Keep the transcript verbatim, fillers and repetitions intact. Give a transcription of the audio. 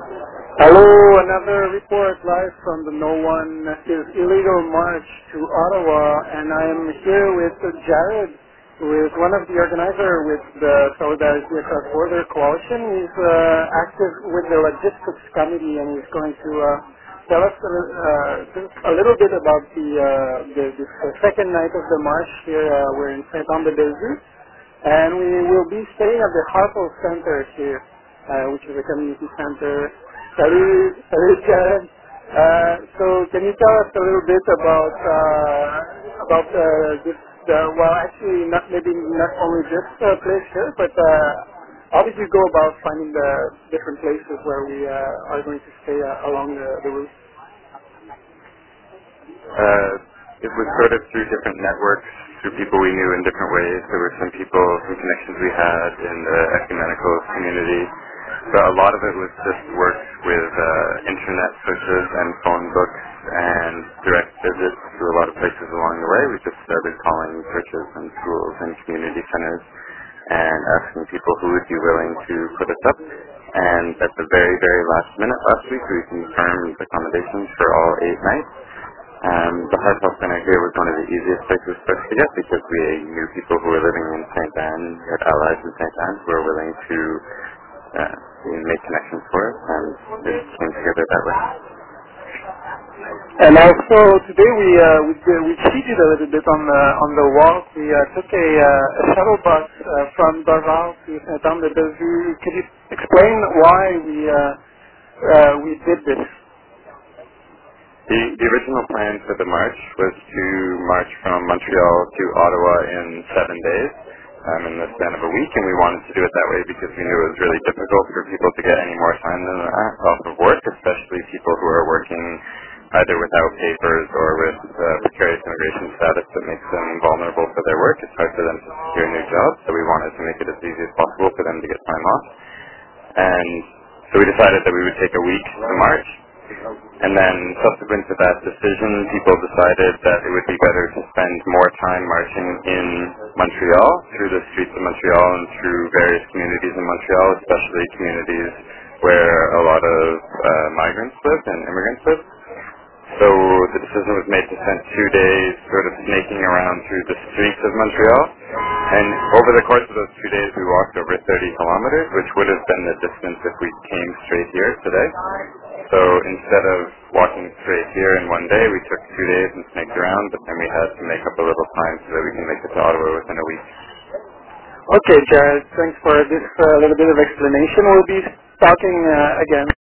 Hello, another report live from the No One is Illegal March to Ottawa, and I am here with Jared, who is one of the organizers with the Solidarity Across Border Coalition. He's uh, active with the Logistics Committee, and he's going to uh, tell us a, uh, just a little bit about the, uh, the, the second night of the march here. Uh, we're in Saint-Anne-de-Bellevue, and we will be staying at the Harpel Center here, uh, which is a community center. Salut, salut Jared. Uh, so can you tell us a little bit about uh, about uh, this? Uh, well, actually, not maybe not only this uh, place here, but uh, how did you go about finding the different places where we uh, are going to stay uh, along the, the route? Uh, it was sort of through different networks, through people we knew in different ways. There were some people, some connections we had in the ecumenical community. But a lot of it was just work with uh, internet searches and phone books and direct visits to a lot of places along the way. We just started calling churches and schools and community centers and asking people who would be willing to put us up. And at the very, very last minute last week, we confirmed accommodations for all eight nights. Um, the Heart Health Center here was one of the easiest places for us to get because we knew people who were living in Saint Anne, we had allies in Saint Anne who were willing to uh, make connections for us, and it came together that way. And also today we uh, we did, we cheated a little bit on the on the walk. We uh, took a, uh, a shuttle bus uh, from Dorval to Saint-Anne-de-Bellevue. Could you explain why we uh, uh, we did this? The, the original plan for the march was to march from Montreal to Ottawa in seven days, um, in the span of a week, and we wanted to do it that way because we knew it was really difficult for people to get any more time than that off of work, especially people who are working either without papers or with uh, precarious immigration status that makes them vulnerable for their work. It's hard for them to secure new jobs, so we wanted to make it as easy as possible for them to get time off. And so we decided that we would take a week to march. And then subsequent to that decision, people decided that it would be better to spend more time marching in Montreal, through the streets of Montreal and through various communities in Montreal, especially communities where a lot of uh, migrants live and immigrants live. So the decision was made to spend two days sort of snaking around through the streets of Montreal. And over the course of those two days, we walked over thirty kilometers, which would have been the distance if we came straight here today. So instead of walking straight here in one day, we took two days and snaked around, but then we had to make up a little time so that we can make it to Ottawa within a week. Okay, Jared, thanks for this uh, little bit of explanation. We'll be talking uh, again.